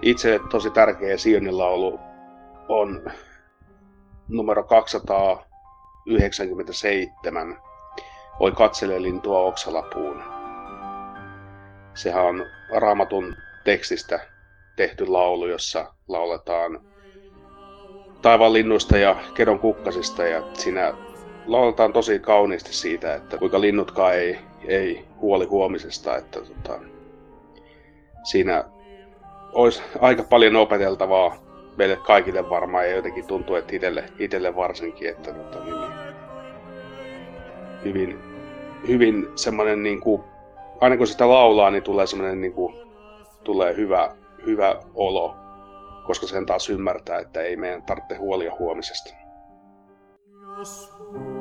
Itse tosi tärkeä Sionin laulu on numero 297. Oi katsele lintua oksalapuun. Sehän on Raamatun tekstistä tehty laulu, jossa lauletaan taivaan linnuista ja kedon kukkasista, ja siinä lauletaan tosi kauniisti siitä, että kuinka linnutkaan ei huoli huomisesta, että siinä olisi aika paljon opeteltavaa meille kaikille varmaan, ja jotenkin tuntuu, että itselle varsinkin, että hyvin semmoinen niinku, aina kun sitä laulaa, niin tulee semmoinen niinku, tulee hyvä olo, koska sen taas ymmärtää, että ei meidän tarvitse huolia huomisesta.